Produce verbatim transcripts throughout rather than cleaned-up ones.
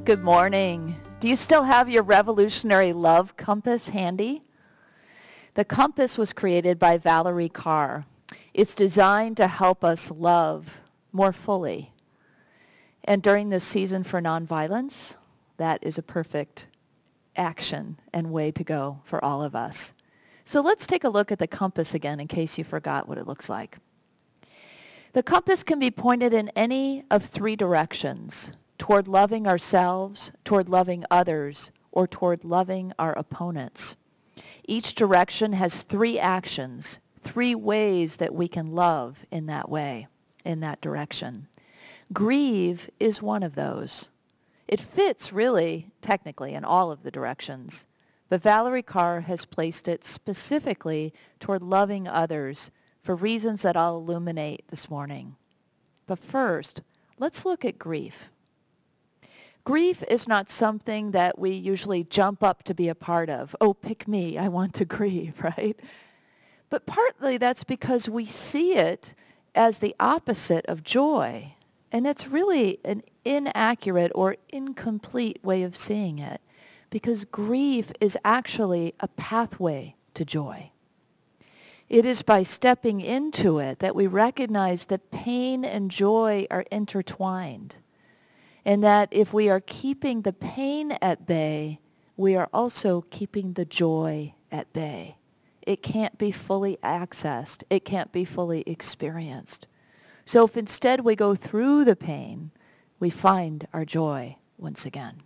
Good morning. Do you still have your revolutionary love compass handy? The compass was created by Valerie Carr. It's designed to help us love more fully. And during this season for nonviolence, that is a perfect action and way to go for all of us. So let's take a look at the compass again in case you forgot what it looks like. The compass can be pointed in any of three directions: toward loving ourselves, toward loving others, or toward loving our opponents. Each direction has three actions, three ways that we can love in that way, in that direction. Grieve is one of those. It fits really, technically, in all of the directions, but Valerie Carr has placed it specifically toward loving others for reasons that I'll illuminate this morning. But first, let's look at grief. Grief is not something that we usually jump up to be a part of. Oh, pick me, I want to grieve, right? But partly that's because we see it as the opposite of joy. And it's really an inaccurate or incomplete way of seeing it, because grief is actually a pathway to joy. It is by stepping into it that we recognize that pain and joy are intertwined, and that if we are keeping the pain at bay, we are also keeping the joy at bay. It can't be fully accessed. It can't be fully experienced. So if instead we go through the pain, we find our joy once again.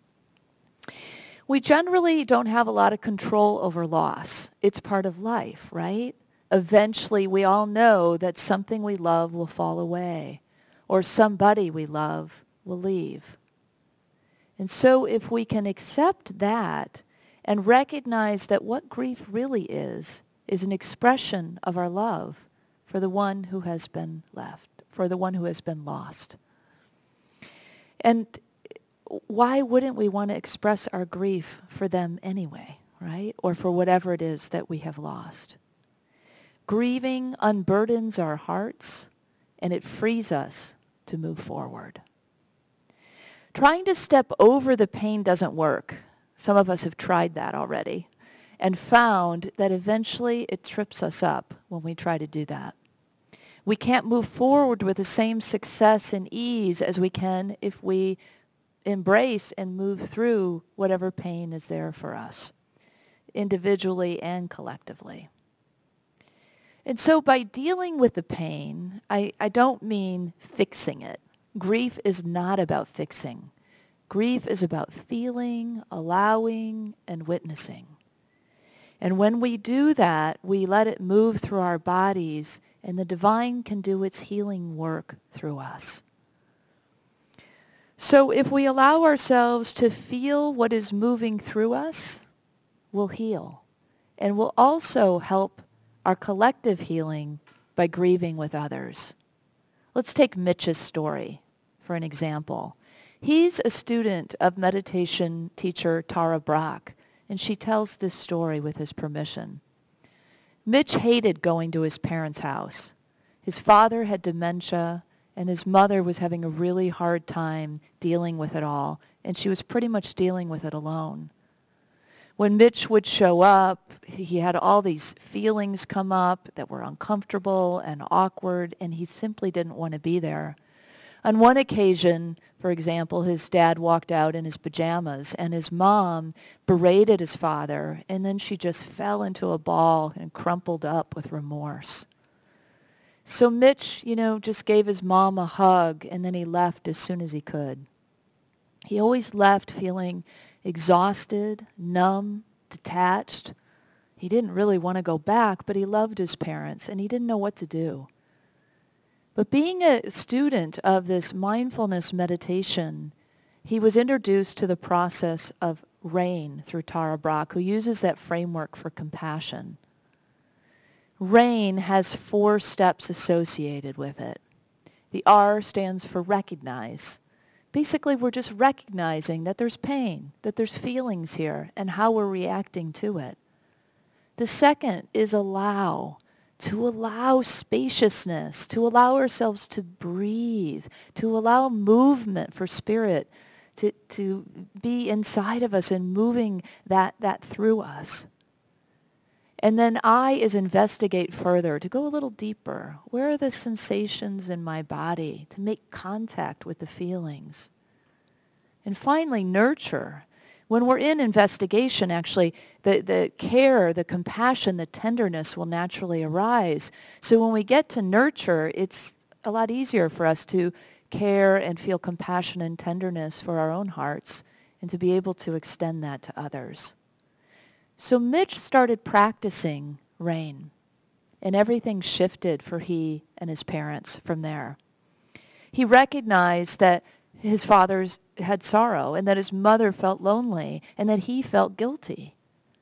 We generally don't have a lot of control over loss. It's part of life, right? Eventually, we all know that something we love will fall away, or somebody we love will leave. And so if we can accept that and recognize that what grief really is, is an expression of our love for the one who has been left, for the one who has been lost. And why wouldn't we want to express our grief for them anyway, right? Or for whatever it is that we have lost. Grieving unburdens our hearts, and it frees us to move forward. Trying to step over the pain doesn't work. Some of us have tried that already and found that eventually it trips us up when we try to do that. We can't move forward with the same success and ease as we can if we embrace and move through whatever pain is there for us, individually and collectively. And so by dealing with the pain, I, I don't mean fixing it. Grief is not about fixing. Grief is about feeling, allowing, and witnessing. And when we do that, we let it move through our bodies, and the divine can do its healing work through us. So if we allow ourselves to feel what is moving through us, we'll heal. And we'll also help our collective healing by grieving with others. Let's take Mitch's story for an example. He's a student of meditation teacher Tara Brach, and she tells this story with his permission. Mitch hated going to his parents' house. His father had dementia, and his mother was having a really hard time dealing with it all, and she was pretty much dealing with it alone. When Mitch would show up, he had all these feelings come up that were uncomfortable and awkward, and he simply didn't want to be there. On one occasion, for example, his dad walked out in his pajamas, and his mom berated his father, and then she just fell into a ball and crumpled up with remorse. So Mitch, you know, just gave his mom a hug, and then he left as soon as he could. He always left feeling exhausted, numb, detached. He didn't really want to go back, but he loved his parents, and he didn't know what to do. But being a student of this mindfulness meditation, he was introduced to the process of RAIN through Tara Brach, who uses that framework for compassion. RAIN has four steps associated with it. The R stands for recognize. Basically, we're just recognizing that there's pain, that there's feelings here, and how we're reacting to it. The second is allow. To allow spaciousness, to allow ourselves to breathe, to allow movement for spirit to, to be inside of us and moving that, that through us. And then I is investigate further, to go a little deeper. Where are the sensations in my body? To make contact with the feelings. And finally, nurture. When we're in investigation, actually, the, the care, the compassion, the tenderness will naturally arise. So when we get to nurture, it's a lot easier for us to care and feel compassion and tenderness for our own hearts and to be able to extend that to others. So Mitch started practicing rain, and everything shifted for he and his parents from there. He recognized that his father's had sorrow and that his mother felt lonely and that he felt guilty.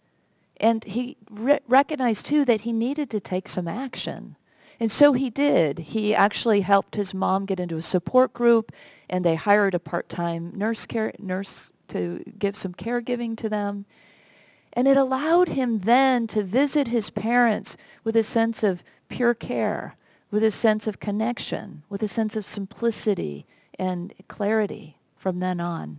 And he re- recognized, too, that he needed to take some action. And so he did. He actually helped his mom get into a support group, and they hired a part-time nurse care, nurse to give some caregiving to them. And it allowed him then to visit his parents with a sense of pure care, with a sense of connection, with a sense of simplicity and clarity from then on.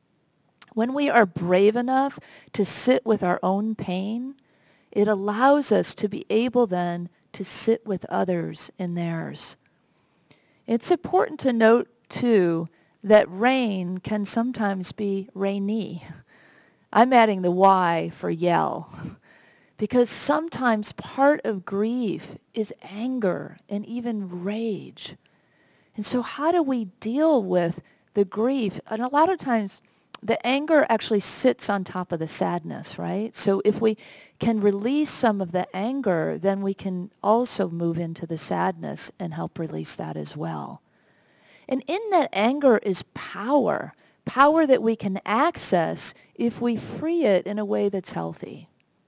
When we are brave enough to sit with our own pain, it allows us to be able then to sit with others in theirs. It's important to note, too, that rain can sometimes be rainy. I'm adding the Y for yell, because sometimes part of grief is anger and even rage. And so how do we deal with the grief? And a lot of times the anger actually sits on top of the sadness, right? So if we can release some of the anger, then we can also move into the sadness and help release that as well. And in that anger is power. Power that we can access if we free it in a way that's healthy.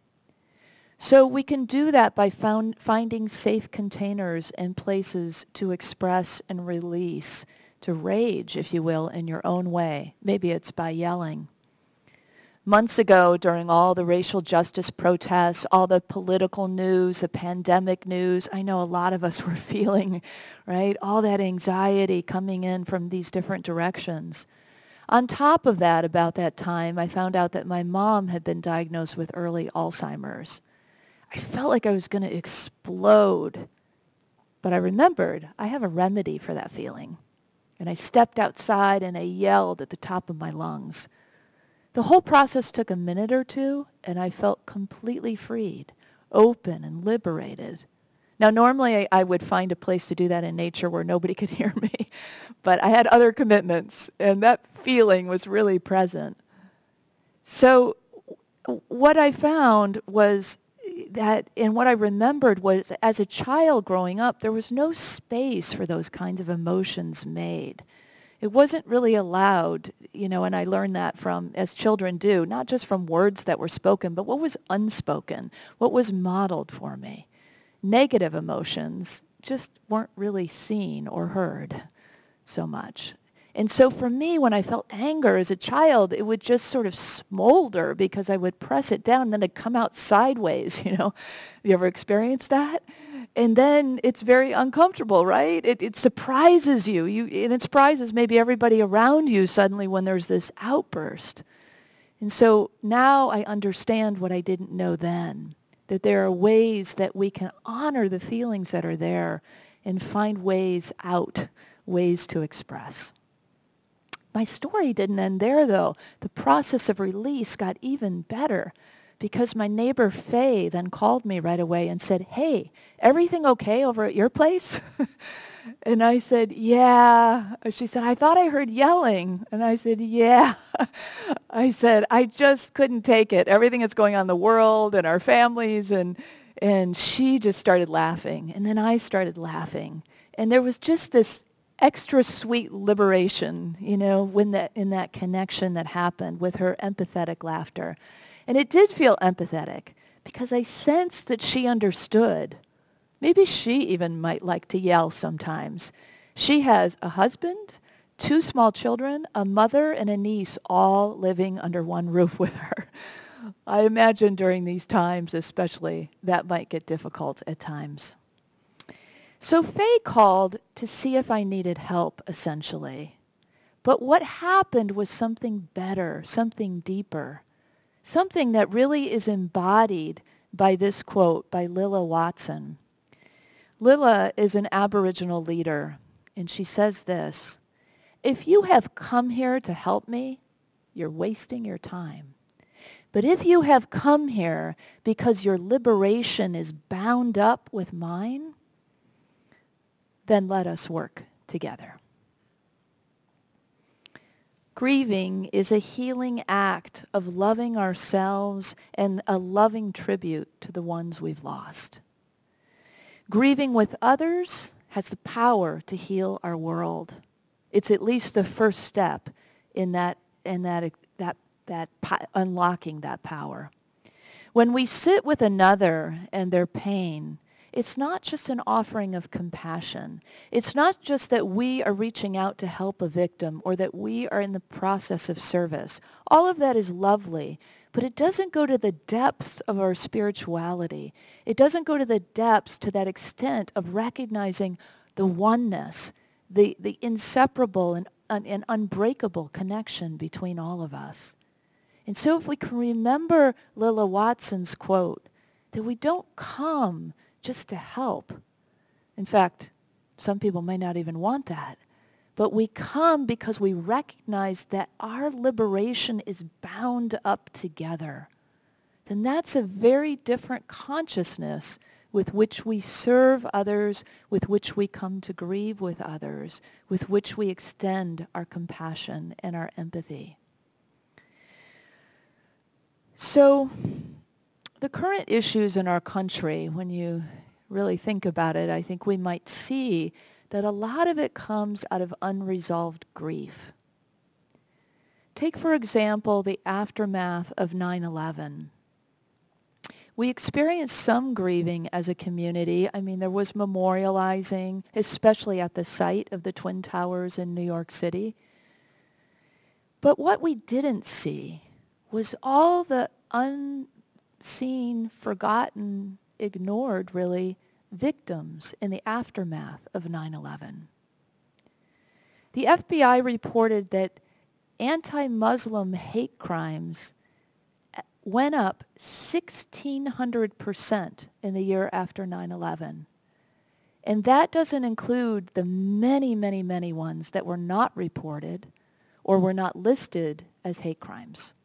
So we can do that by found, finding safe containers and places to express and release, to rage, if you will, in your own way. Maybe it's by yelling. Months ago, during all the racial justice protests, all the political news, the pandemic news, I know a lot of us were feeling, right, all that anxiety coming in from these different directions. On top of that, about that time, I found out that my mom had been diagnosed with early Alzheimer's. I felt like I was going to explode. But I remembered I have a remedy for that feeling. And I stepped outside and I yelled at the top of my lungs. The whole process took a minute or two, and I felt completely freed, open and liberated. Now, normally I, I would find a place to do that in nature where nobody could hear me, but I had other commitments, and that feeling was really present. So what I found was that, and what I remembered was, as a child growing up, there was no space for those kinds of emotions made. It wasn't really allowed, you know, and I learned that from, as children do, not just from words that were spoken, but what was unspoken, what was modeled for me. Negative emotions just weren't really seen or heard so much. And so for me, when I felt anger as a child, it would just sort of smolder because I would press it down and then it'd come out sideways, you know. Have you ever experienced that? And then it's very uncomfortable, right? It, it surprises you. you. And it surprises maybe everybody around you suddenly when there's this outburst. And so now I understand what I didn't know then, that there are ways that we can honor the feelings that are there and find ways out, ways to express. My story didn't end there, though. The process of release got even better because my neighbor Faye then called me right away and said, "Hey, everything okay over at your place?" And I said, "Yeah." She said, "I thought I heard yelling." And I said, "Yeah." I said, "I just couldn't take it. Everything that's going on in the world and our families." And, and she just started laughing. And then I started laughing. And there was just this extra sweet liberation, you know, when that, in that connection that happened with her empathetic laughter. And it did feel empathetic because I sensed that she understood. Maybe she even might like to yell sometimes. She has a husband, two small children, a mother, and a niece all living under one roof with her. I imagine during these times especially that might get difficult at times. So Faye called to see if I needed help, essentially. But what happened was something better, something deeper, something that really is embodied by this quote by Lilla Watson. Lilla is an Aboriginal leader, and she says this: "If you have come here to help me, you're wasting your time. But if you have come here because your liberation is bound up with mine, then let us work together." Grieving is a healing act of loving ourselves and a loving tribute to the ones we've lost. Grieving with others has the power to heal our world. It's at least the first step in that in that that that unlocking that power. When we sit with another and their pain, it's not just an offering of compassion. It's not just that we are reaching out to help a victim or that we are in the process of service. All of that is lovely, but it doesn't go to the depths of our spirituality. It doesn't go to the depths to that extent of recognizing the oneness, the, the inseparable and, un, and unbreakable connection between all of us. And so if we can remember Lilla Watson's quote, that we don't come just to help. In fact, some people may not even want that. But we come because we recognize that our liberation is bound up together. Then that's a very different consciousness with which we serve others, with which we come to grieve with others, with which we extend our compassion and our empathy. So, the current issues in our country, when you really think about it, I think we might see that a lot of it comes out of unresolved grief. Take, for example, the aftermath of nine eleven. We experienced some grieving as a community. I mean, there was memorializing, especially at the site of the Twin Towers in New York City. But what we didn't see was all the unseen, forgotten, ignored, really, victims in the aftermath of nine eleven. The F B I reported that anti-Muslim hate crimes went up sixteen hundred percent in the year after nine eleven. And that doesn't include the many, many, many ones that were not reported or were not listed as hate crimes.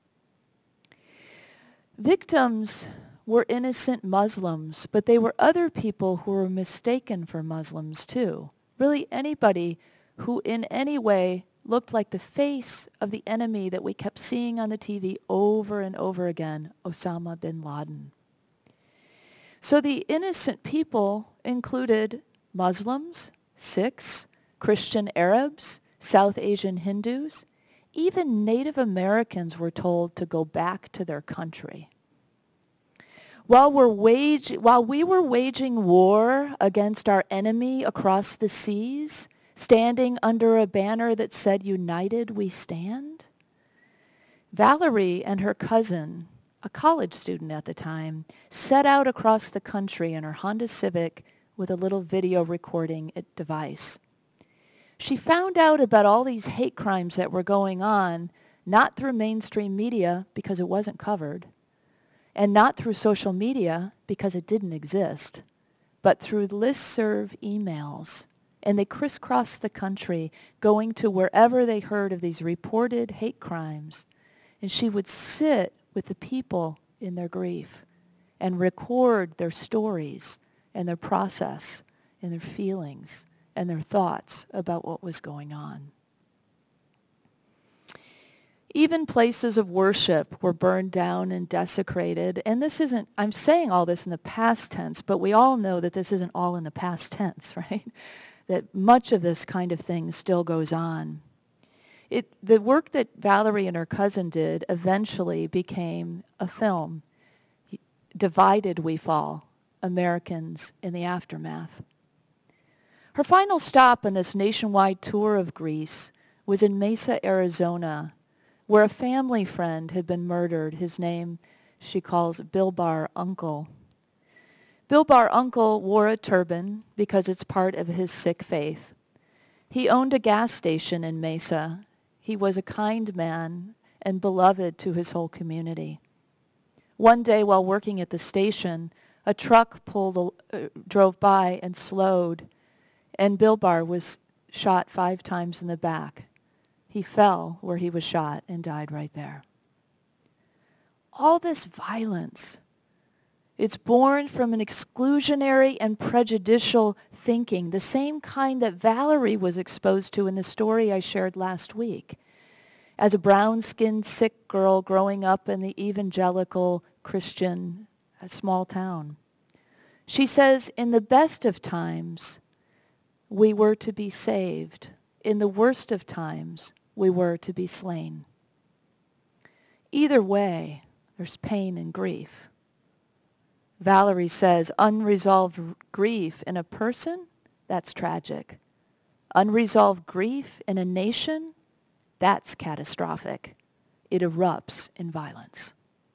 Victims were innocent Muslims, but they were other people who were mistaken for Muslims too. Really anybody who in any way looked like the face of the enemy that we kept seeing on the T V over and over again, Osama bin Laden. So the innocent people included Muslims, Sikhs, Christian Arabs, South Asian Hindus. Even Native Americans were told to go back to their country. While, we're wage, while we were waging war against our enemy across the seas, standing under a banner that said, "United we stand," Valerie and her cousin, a college student at the time, set out across the country in her Honda Civic with a little video recording device. She found out about all these hate crimes that were going on, not through mainstream media because it wasn't covered, and not through social media because it didn't exist, but through listserv emails. And they crisscrossed the country, going to wherever they heard of these reported hate crimes. And she would sit with the people in their grief and record their stories and their process and their feelings and their thoughts about what was going on. Even places of worship were burned down and desecrated. And this isn't, I'm saying all this in the past tense, but we all know that this isn't all in the past tense, right? That much of this kind of thing still goes on. It, the work that Valerie and her cousin did eventually became a film, Divided We Fall, Americans in the Aftermath. Her final stop on this nationwide tour of Greece was in Mesa, Arizona, where a family friend had been murdered. His name, she calls Bilbar Uncle. Bilbar Uncle wore a turban because it's part of his Sikh faith. He owned a gas station in Mesa, he was a kind man and beloved to his whole community. One day while working at the station, a truck pulled, uh, drove by and slowed, and Bill Barr was shot five times in the back. He fell where he was shot and died right there. All this violence, it's born from an exclusionary and prejudicial thinking, the same kind that Valerie was exposed to in the story I shared last week. As a brown-skinned, sick girl growing up in the evangelical Christian uh, small town. She says, in the best of times, we were to be saved. In the worst of times, we were to be slain. Either way, there's pain and grief. Valerie says, unresolved grief in a person, that's tragic. Unresolved grief in a nation, that's catastrophic. It erupts in violence.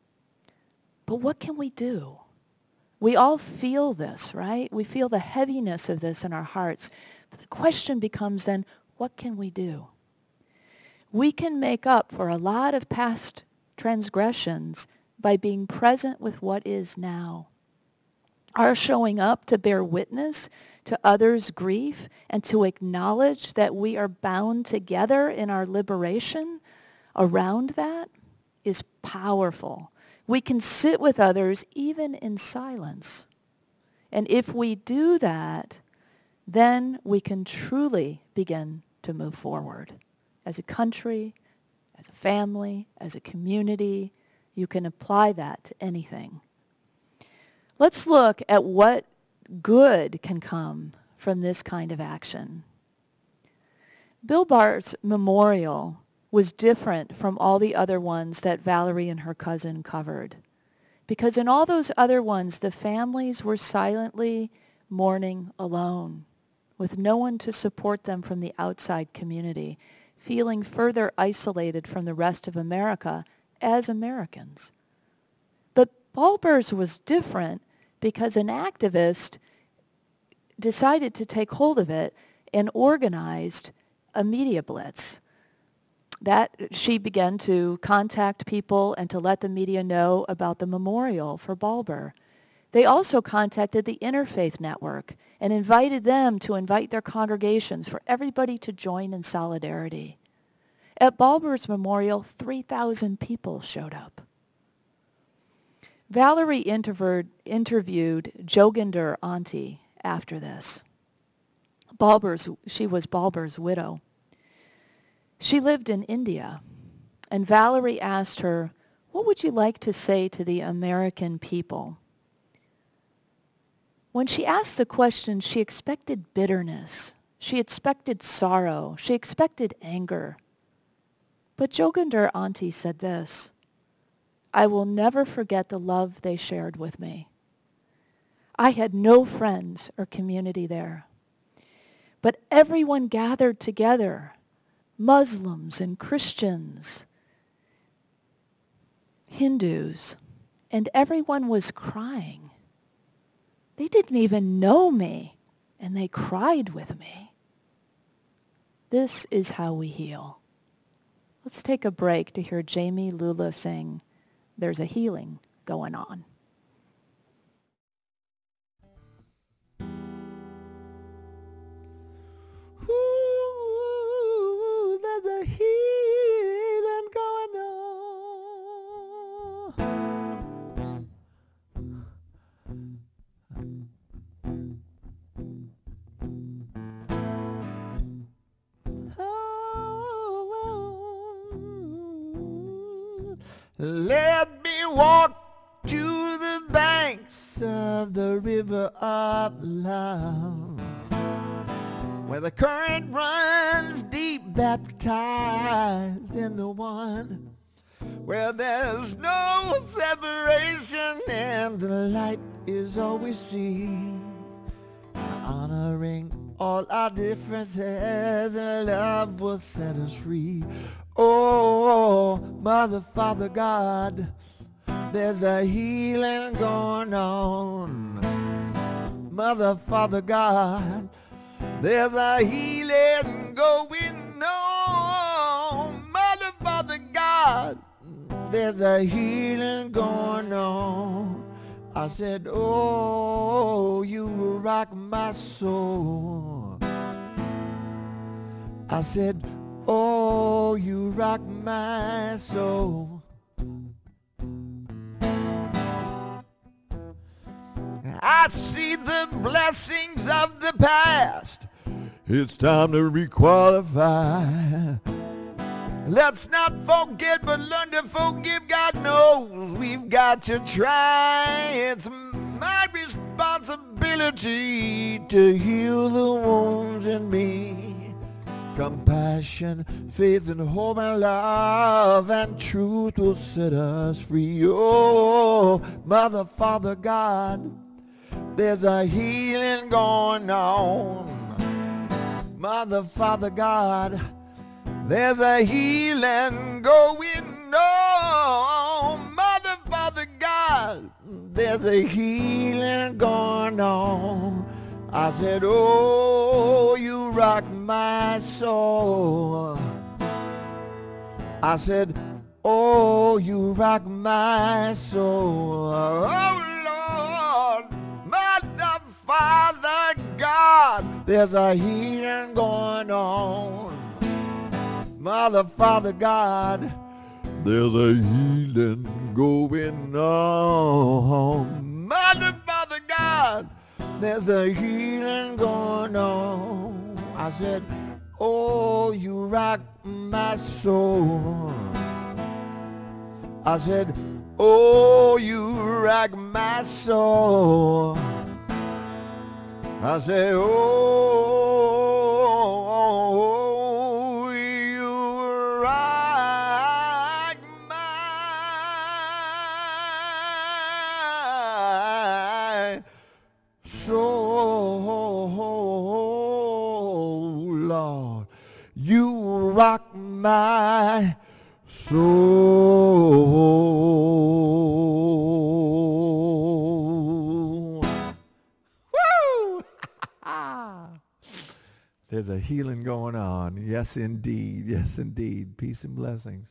But what can we do? We all feel this, right? We feel the heaviness of this in our hearts. But the question becomes then, what can we do? We can make up for a lot of past transgressions by being present with what is now. Our showing up to bear witness to others' grief and to acknowledge that we are bound together in our liberation around that is powerful. We can sit with others even in silence. And if we do that, then we can truly begin to move forward. As a country, as a family, as a community, you can apply that to anything. Let's look at what good can come from this kind of action. Bill Barr's memorial was different from all the other ones that Valerie and her cousin covered. Because in all those other ones, the families were silently mourning alone, with no one to support them from the outside community, feeling further isolated from the rest of America as Americans. But Ballber's was different because an activist decided to take hold of it and organized a media blitz. That she began to contact people and to let the media know about the memorial for Ballber. They also contacted the Interfaith Network and invited them to invite their congregations for everybody to join in solidarity. At Ballber's memorial, three thousand people showed up. Valerie interviewed, interviewed Joginder Auntie after this. Ballber's, she was Ballber's widow. She lived in India, and Valerie asked her, what would you like to say to the American people? When she asked the question, she expected bitterness. She expected sorrow. She expected anger. But Joginder Auntie said this, I will never forget the love they shared with me. I had no friends or community there, but everyone gathered together, Muslims and Christians, Hindus, and everyone was crying. They didn't even know me, and they cried with me. This is how we heal. Let's take a break to hear Jamie Lula sing, There's a Healing Going On. Ooh, there's a healing going on. Oh, let me walk to the banks of the river of love, where the current runs deep, baptized in the one, where there's no separation and the light is all we see, honoring all our differences, and love will set us free. Oh, Mother, Father, God, there's a healing going on. Mother, Father, God, there's a healing going on. there's a healing going on. I said, oh, you rock my soul. I said, oh, you rock my soul. I see the blessings of the past. It's time to requalify. Let's not forget but learn to forgive. God knows we've got to try. It's my responsibility to heal the wounds in me. Compassion, faith, and hope, and love, and truth will set us free. Oh, Mother, Father, God, there's a healing going on. Mother, Father, God, there's a healing going on. Mother, Father, God, there's a healing going on. I said, oh, you rock my soul. I said, oh, you rock my soul. Oh, Lord, Mother, Father, God, there's a healing going on. Mother, Father, God, there's a healing going on. Mother, Father, God, there's a healing going on. I said, oh, you rock my soul. I said, oh, you rock my soul. I said, oh, you rock my soul, Lord. You rock my soul. Woo! There's a healing going on. Yes, indeed. Yes, indeed. Peace and blessings.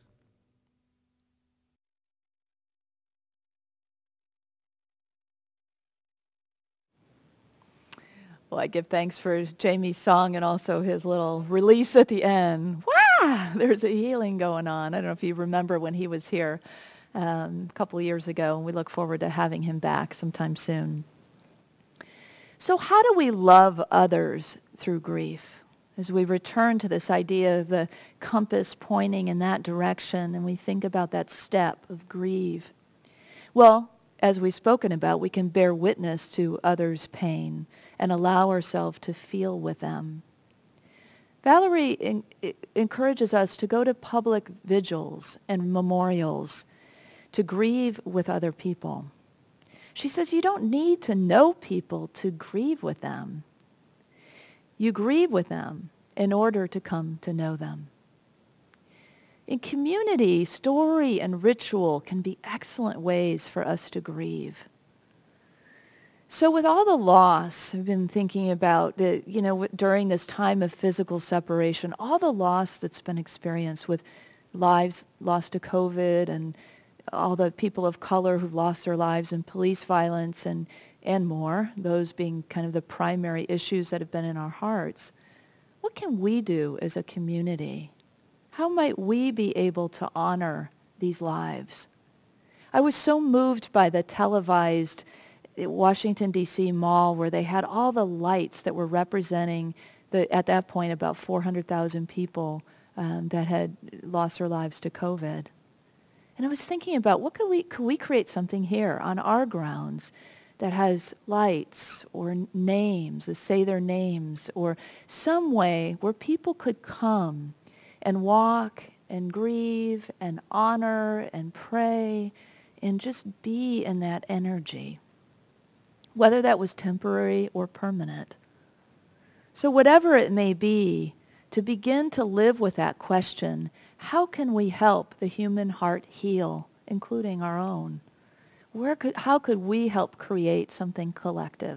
Well, I give thanks for Jamie's song and also his little release at the end. Wow, there's a healing going on. I don't know if you remember when he was here um, a couple of years ago, and we look forward to having him back sometime soon. So how do we love others through grief? As we return to this idea of the compass pointing in that direction and we think about that step of grieve. Well, as we've spoken about, we can bear witness to others' pain and allow ourselves to feel with them. Valerie in, encourages us to go to public vigils and memorials to grieve with other people. She says you don't need to know people to grieve with them. You grieve with them in order to come to know them. In community, story and ritual can be excellent ways for us to grieve. So with all the loss, I've been thinking about, the, you know, during this time of physical separation, all the loss that's been experienced with lives lost to COVID and all the people of color who've lost their lives in police violence and, and more, those being kind of the primary issues that have been in our hearts. What can we do as a community? How might we be able to honor these lives? I was so moved by the televised Washington, D C mall where they had all the lights that were representing, the, at that point, about four hundred thousand people um, that had lost their lives to COVID. And I was thinking about what could we, could we create something here on our grounds that has lights or names, that say their names, or some way where people could come and walk and grieve and honor and pray and just be in that energy, whether that was temporary or permanent. So whatever it may be, to begin to live with that question, how can we help the human heart heal, including our own? Where could, how could we help create something collective?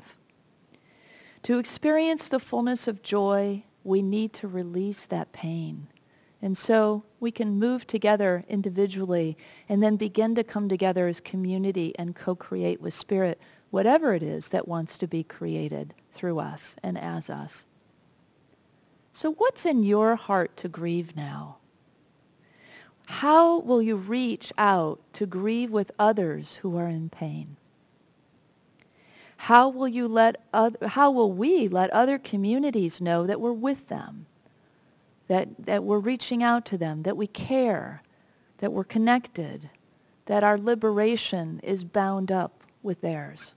To experience the fullness of joy, we need to release that pain And so we can move together individually and then begin to come together as community and co-create with Spirit whatever it is that wants to be created through us and as us. So what's in your heart to grieve now? How will you reach out to grieve with others who are in pain? How will you let other, how will we let other communities know that we're with them, that, that we're reaching out to them, that we care, that we're connected, that our liberation is bound up with theirs?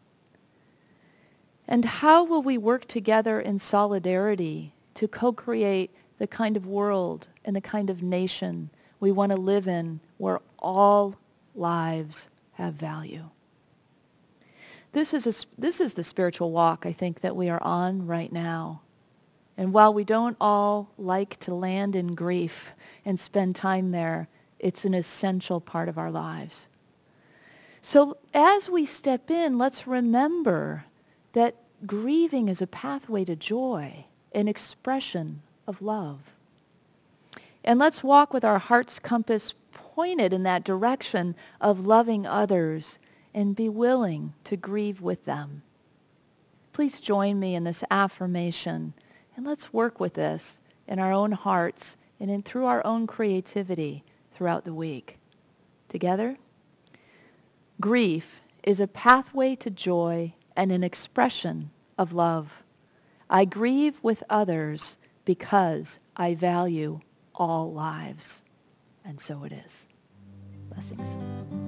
And how will we work together in solidarity to co-create the kind of world and the kind of nation we want to live in where all lives have value? This is, a, this is the spiritual walk, I think, that we are on right now. And while we don't all like to land in grief and spend time there, it's an essential part of our lives. So as we step in, let's remember that grieving is a pathway to joy, an expression of love. And let's walk with our heart's compass pointed in that direction of loving others and be willing to grieve with them. Please join me in this affirmation, and let's work with this in our own hearts and in through our own creativity throughout the week. Together? Grief is a pathway to joy and an expression of love. I grieve with others because I value all lives. And so it is. Blessings.